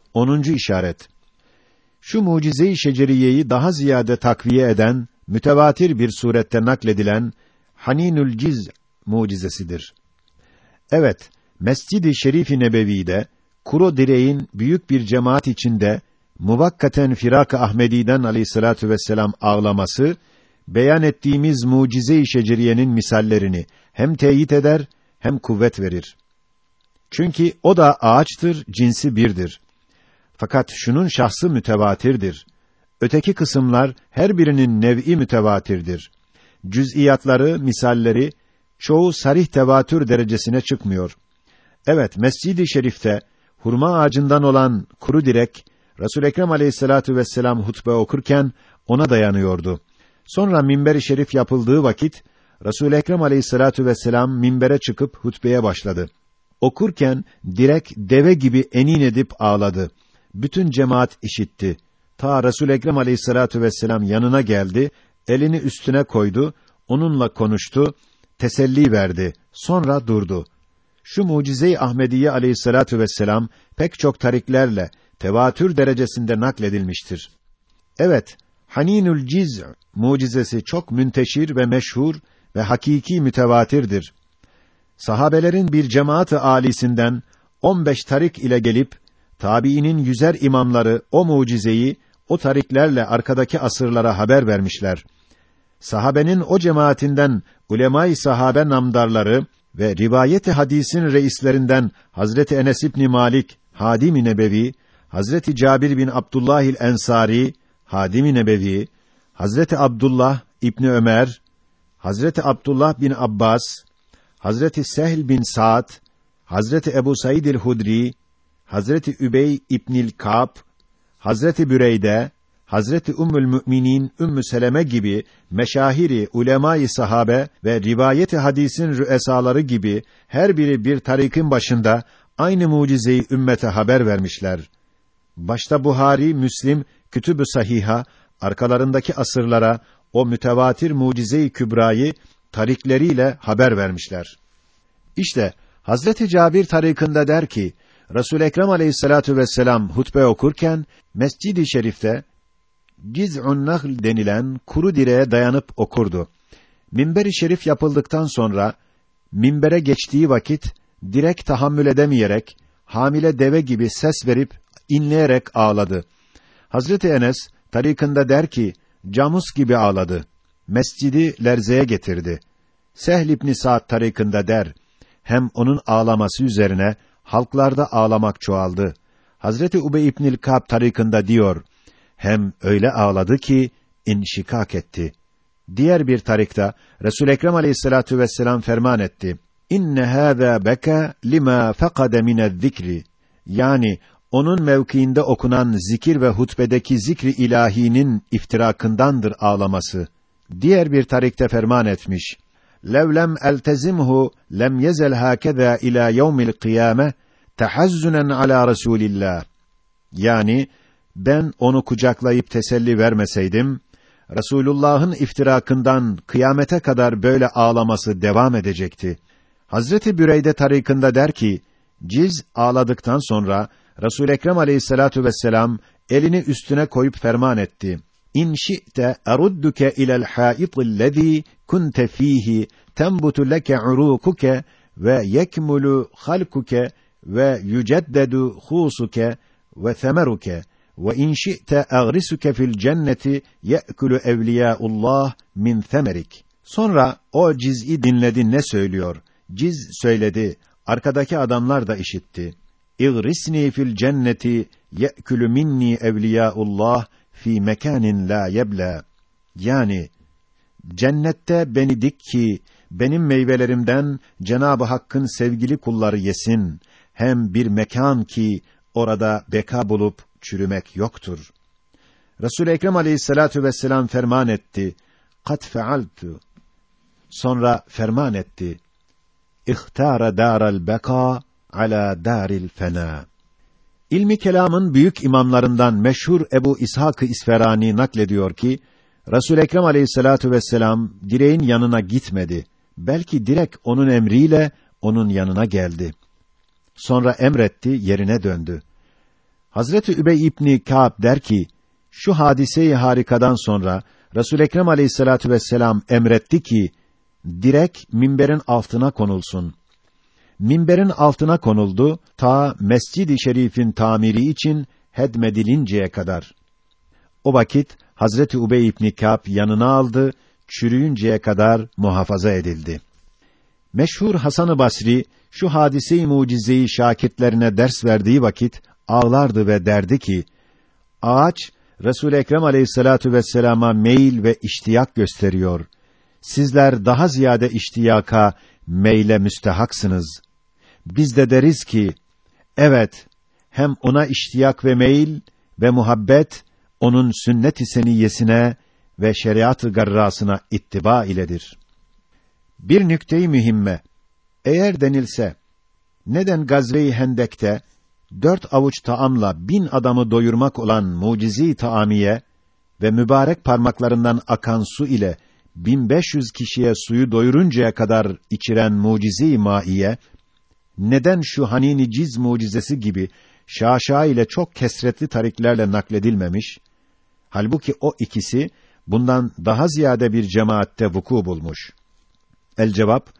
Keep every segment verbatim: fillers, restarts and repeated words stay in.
onuncu işaret. Şu mucize-i şeceriyeyi daha ziyade takviye eden, mütevatir bir surette nakledilen Haninül Ciz mucizesidir. Evet, Mescid-i Şerif-i Nebevi'de kuru direğin büyük bir cemaat içinde muvakkaten Firak-ı Ahmedi'den aleyhissalatu vesselam ağlaması, beyan ettiğimiz mucize-i şeceriyenin misallerini hem teyit eder hem kuvvet verir. Çünkü o da ağaçtır, cinsi birdir. Fakat şunun şahsı mütevatirdir. Öteki kısımlar her birinin nev'i mütevatirdir. Cüz'iyatları, misalleri çoğu sarih tevatür derecesine çıkmıyor. Evet, Mescid-i Şerif'te hurma ağacından olan kuru direk Resul Ekrem Aleyhissalatu vesselam hutbe okurken ona dayanıyordu. Sonra minber-i şerif yapıldığı vakit Resul Ekrem Aleyhissalatu vesselam minbere çıkıp hutbeye başladı. Okurken direk deve gibi enin edip ağladı. Bütün cemaat işitti. Ta Resul Ekrem Aleyhissalatu vesselam yanına geldi, elini üstüne koydu, onunla konuştu, teselli verdi. Sonra durdu. Şu mucize-i Ahmediye Aleyhissalatu vesselam pek çok tariklerle tevatür derecesinde nakledilmiştir. Evet, Haninül Ciz mucizesi çok münteşir ve meşhur ve hakiki mütevatirdir. Sahabelerin bir cemaat-ı âlisinden on beş tarik ile gelip tabiinin yüzer imamları o mucizeyi o tariklerle arkadaki asırlara haber vermişler. Sahabenin o cemaatinden ulema-i sahabe namdarları ve rivayet-i hadisin reislerinden Hazreti Enes İbn Malik, Hadim-i Nebevi, Hazreti Cabir bin Abdullahil Ensari, Hadim-i Nebevi, Hazreti Abdullah İbni Ömer, Hazreti Abdullah bin Abbas, Hazreti Sehl bin Sa'd, Hazreti Ebu Said'il Hudri, Hazreti Übey İbnil Ka'b, Hazreti Büreyde, Hazreti Ümmül Müminin Ümmü Seleme gibi meşahiri ulema-i sahabe ve rivayet-i hadisin rüesaları gibi her biri bir tarikin başında aynı mucizeyi ümmete haber vermişler. Başta Buhari, Müslim, Kütüb-ü Sahiha, arkalarındaki asırlara o mütevatir mucize-i kübrayı tarikleriyle haber vermişler. İşte Hazreti Cabir tarikında der ki, Resul Ekrem Aleyhissalatu vesselam hutbe okurken Mescid-i Şerif'te Ciz'un Nahl denilen kuru direğe dayanıp okurdu. Minber-i şerif yapıldıktan sonra minbere geçtiği vakit direk tahammül edemeyerek hamile deve gibi ses verip inleyerek ağladı. Hazreti Enes tarikında der ki camus gibi ağladı. Mescidi lerzeye getirdi. Sehl İbn Sa'd tarikında der hem onun ağlaması üzerine halklarda ağlamak çoğaldı. Hazreti Ubey İbnül Ka'b tarikında diyor hem öyle ağladı ki inşikak etti. Diğer bir tarikta Resul Ekrem Aleyhissalatu vesselam ferman etti. İnne hâzâ beka lima fekade minez-zikri. Yani onun mevkiinde okunan zikir ve hutbedeki zikri ilahinin iftirakındandır ağlaması. Diğer bir tarikte ferman etmiş. Lev lem eltezimhu lem yezel hâkezâ ilâ yevmil kıyâme tehazzunen alâ Resûlillâh. Yani ben onu kucaklayıp teselli vermeseydim, Resulullah'ın iftirakından kıyamete kadar böyle ağlaması devam edecekti. Hazreti Büreyde tarikında der ki, ciz ağladıktan sonra Resul Ekrem Aleyhissalatu vesselam elini üstüne koyup ferman etti. İn şi'te erudduke ilel hâitillezî kunte fîhî tenbutu leke urukuke ve yekmulu halkuke ve yüceddedu husuke ve semeruke ve in şi'te agrisuke fil cenneti ye'kulu evliyaullah min semerik. Sonra o ciz'i dinledi ne söylüyor? Ciz söyledi. Arkadaki adamlar da işitti. İgrisni fil cenneti ye'kulu minni evliyaullah fi mekanin la yebla. Yani cennette beni dik ki benim meyvelerimden Cenab-ı Hakk'ın sevgili kulları yesin. Hem bir mekan ki orada beka bulup çürümek yoktur. Resul-i Ekrem Aleyhissalatu vesselam ferman etti. Kad fealtu. Sonra ferman etti. İhtara daral beka ala daril fena. İlmi kelamın büyük imamlarından meşhur Ebu İshak-ı İsferani naklediyor ki Resul-i Ekrem Aleyhissalatu vesselam direğin yanına gitmedi. Belki direk onun emriyle onun yanına geldi. Sonra emretti, yerine döndü. Hazreti Übey İbni Kâb der ki, şu hadise-i harikadan sonra Resul-i Ekrem Aleyhissalatu vesselam emretti ki direk minberin altına konulsun. Minberin altına konuldu ta Mescid-i Şerif'in tamiri için hedmedilinceye kadar. O vakit Hazreti Übey İbni Kâb yanına aldı, çürüyünceye kadar muhafaza edildi. Meşhur Hasan-ı Basri şu hadise-i mucizeyi şakirtlerine ders verdiği vakit ağlardı ve derdi ki: ağaç Resul-i Ekrem Aleyhissalatu vesselama meyil ve iştiyak gösteriyor. Sizler daha ziyade iştiyaka, meyle müstehaksınız. Biz de deriz ki, evet, hem ona iştiyak ve meyil ve muhabbet, onun sünnet-i seniyyesine ve şeriat-ı garrasına ittiba iledir. Bir nükte-i mühimme, eğer denilse, neden Gazve-i Hendek'te, dört avuç taamla bin adamı doyurmak olan mucize-i taamiye ve mübarek parmaklarından akan su ile bin beş yüz kişiye suyu doyuruncaya kadar içiren mucize-i maiye, neden şu Hanin-i Ciz mucizesi gibi şaşa ile çok kesretli tariklerle nakledilmemiş? Halbuki o ikisi bundan daha ziyade bir cemaatte vuku bulmuş. El cevap,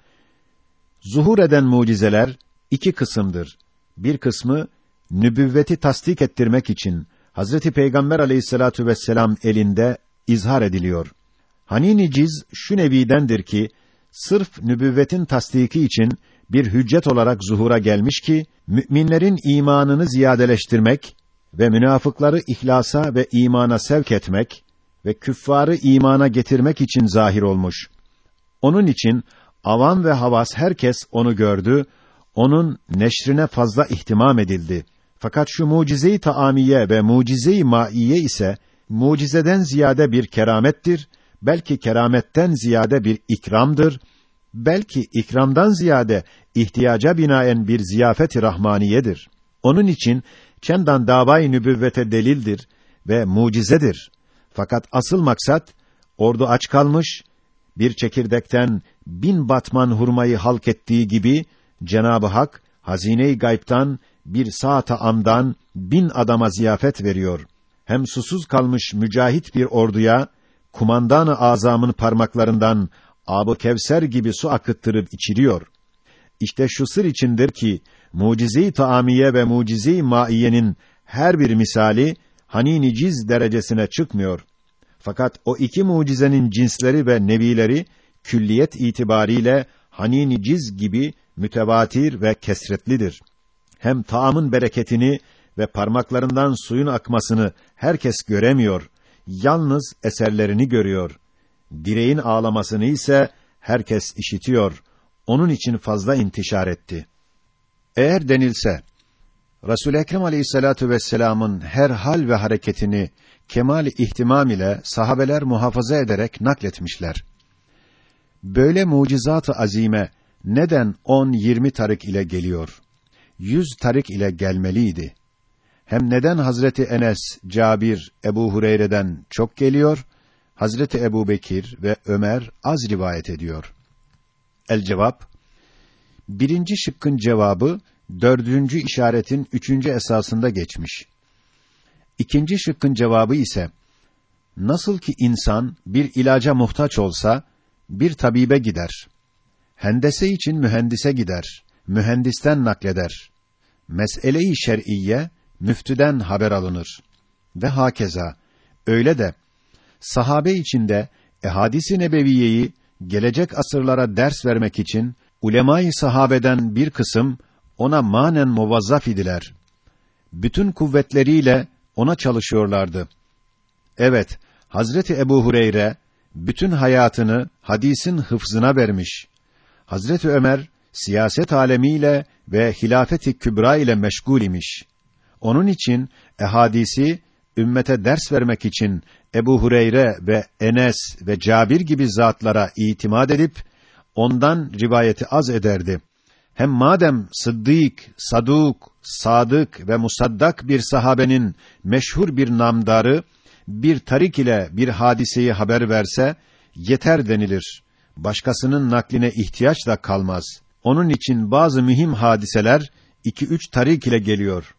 zuhur eden mucizeler iki kısımdır. Bir kısmı nübüvveti tasdik ettirmek için Hazreti Peygamber Aleyhissalatu vesselam elinde izhar ediliyor. Hanin-i Ciz şu nevidendir ki sırf nübüvvetin tasdiki için bir hüccet olarak zuhura gelmiş ki müminlerin imanını ziyadeleştirmek ve münafıkları ihlasa ve imana sevk etmek ve küffarı imana getirmek için zahir olmuş. Onun için avam ve havas herkes onu gördü, onun neşrine fazla ihtimam edildi. Fakat şu mucize-i taamiye ve mucize-i maiye ise mucizeden ziyade bir keramettir, belki kerametten ziyade bir ikramdır, belki ikramdan ziyade ihtiyaca binaen bir ziyafet-i rahmaniyedir. Onun için çendan davayı nübüvvete delildir ve mucizedir. Fakat asıl maksat ordu aç kalmış, bir çekirdekten bin batman hurmayı halk ettiği gibi Cenab-ı Hak hazine-i gayb'tan bir saat-ı amdan bin adama ziyafet veriyor. Hem susuz kalmış mücahit bir orduya kumandan-ı azamın parmaklarından Âb-ı Kevser gibi su akıttırıp içiriyor. İşte şu sır içindir ki mucize-i taamiye ve mucize-i maiyenin her bir misali Hanin-i Ciz derecesine çıkmıyor. Fakat o iki mucizenin cinsleri ve nevileri külliyet itibariyle Hanin-i Ciz gibi mütevatir ve kesretlidir. Hem taamın bereketini ve parmaklarından suyun akmasını herkes göremiyor, yalnız eserlerini görüyor. Direğin ağlamasını ise herkes işitiyor. Onun için fazla intişar etti. Eğer denilse, Resul-i Ekrem Aleyhissalatu vesselam'ın her hal ve hareketini kemal-i ihtimam ile sahabeler muhafaza ederek nakletmişler. Böyle mucizat-ı azime neden on yirmi tarik ile geliyor? Yüz tarik ile gelmeliydi. Hem neden Hazreti Enes, Cabir, Ebu Hureyre'den çok geliyor, Hazreti Ebubekir ve Ömer az rivayet ediyor? El cevap, birinci şıkkın cevabı, dördüncü işaretin üçüncü esasında geçmiş. İkinci şıkkın cevabı ise, nasıl ki insan bir ilaca muhtaç olsa, bir tabibe gider. Hendese için mühendise gider, mühendisten nakleder. Mes'ele-i şer'iyye, müftüden haber alınır. Ve hakeza, öyle de, sahabe içinde, ehadis-i nebeviyeyi, gelecek asırlara ders vermek için, ulema-i sahabeden bir kısım, ona manen muvazzaf idiler. Bütün kuvvetleriyle ona çalışıyorlardı. Evet, Hazreti Ebu Hureyre, bütün hayatını hadisin hıfzına vermiş. Hazreti Ömer, siyaset alemiyle ve hilafet-i kübra ile meşgul imiş. Onun için, ehadisi, ümmete ders vermek için, Ebu Hureyre ve Enes ve Cabir gibi zatlara itimat edip, ondan rivayeti az ederdi. Hem madem sıddık, saduk, sadık ve musaddak bir sahabenin meşhur bir namdarı, bir tarik ile bir hadiseyi haber verse, yeter denilir. Başkasının nakline ihtiyaç da kalmaz. Onun için bazı mühim hadiseler, iki üç tarik ile geliyor.